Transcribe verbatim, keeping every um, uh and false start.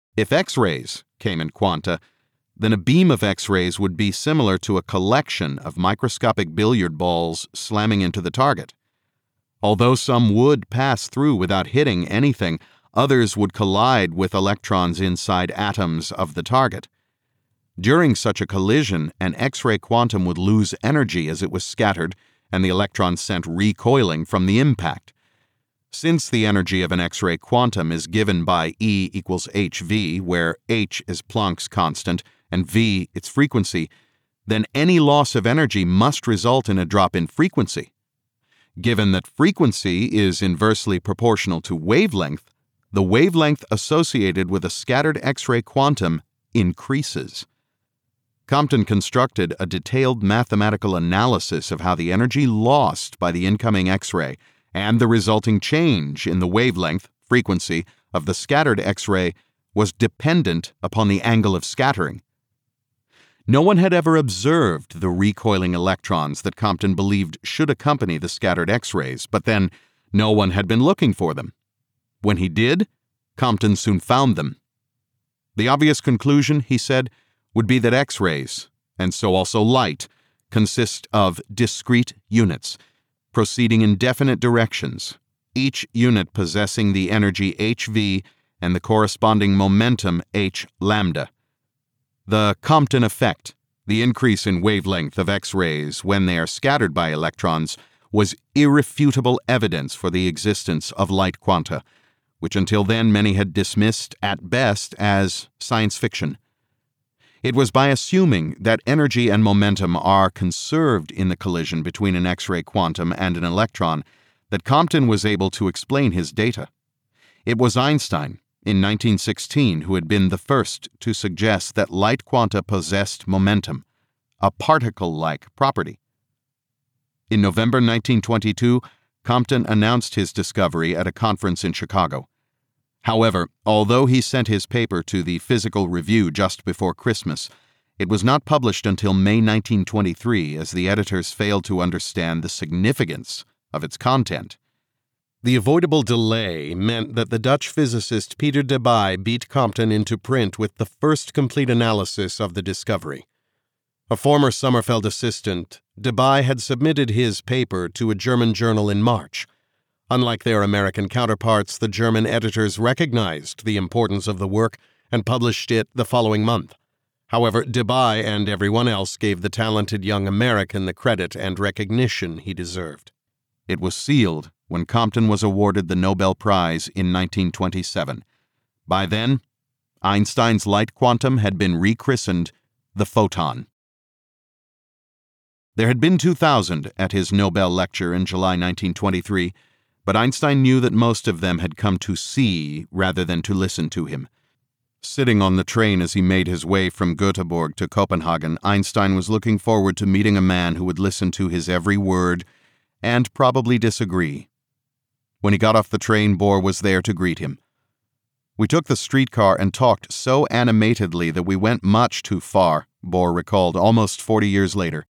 If X-rays came in quanta, then a beam of X-rays would be similar to a collection of microscopic billiard balls slamming into the target. Although some would pass through without hitting anything, others would collide with electrons inside atoms of the target. During such a collision, an X-ray quantum would lose energy as it was scattered and the electrons sent recoiling from the impact. Since the energy of an X-ray quantum is given by E equals hv, where h is Planck's constant and v its frequency, then any loss of energy must result in a drop in frequency. Given that frequency is inversely proportional to wavelength, the wavelength associated with a scattered X-ray quantum increases. Compton constructed a detailed mathematical analysis of how the energy lost by the incoming X-ray and the resulting change in the wavelength, frequency, of the scattered X-ray was dependent upon the angle of scattering. No one had ever observed the recoiling electrons that Compton believed should accompany the scattered X-rays, but then no one had been looking for them. When he did, Compton soon found them. The obvious conclusion, he said, would be that X-rays, and so also light, consist of discrete units, proceeding in definite directions, each unit possessing the energy hv and the corresponding momentum h lambda. The Compton effect, the increase in wavelength of X-rays when they are scattered by electrons, was irrefutable evidence for the existence of light quanta, which until then many had dismissed at best as science fiction. It was by assuming that energy and momentum are conserved in the collision between an X-ray quantum and an electron that Compton was able to explain his data. It was Einstein, in nineteen sixteen, who had been the first to suggest that light quanta possessed momentum, a particle-like property. In November nineteen twenty-two, Compton announced his discovery at a conference in Chicago. However, although he sent his paper to the Physical Review just before Christmas, it was not published until May nineteen twenty-three, as the editors failed to understand the significance of its content. The avoidable delay meant that the Dutch physicist Peter Debye beat Compton into print with the first complete analysis of the discovery. A former Sommerfeld assistant, Debye had submitted his paper to a German journal in March. Unlike their American counterparts, the German editors recognized the importance of the work and published it the following month. However, Debye and everyone else gave the talented young American the credit and recognition he deserved. It was sealed when Compton was awarded the Nobel Prize in nineteen twenty-seven. By then, Einstein's light quantum had been rechristened the photon. There had been two thousand at his Nobel lecture in July nineteen twenty-three, but Einstein knew that most of them had come to see rather than to listen to him. Sitting on the train as he made his way from Göteborg to Copenhagen, Einstein was looking forward to meeting a man who would listen to his every word and probably disagree. When he got off the train, Bohr was there to greet him. We took the streetcar and talked so animatedly that we went much too far, Bohr recalled almost forty years later.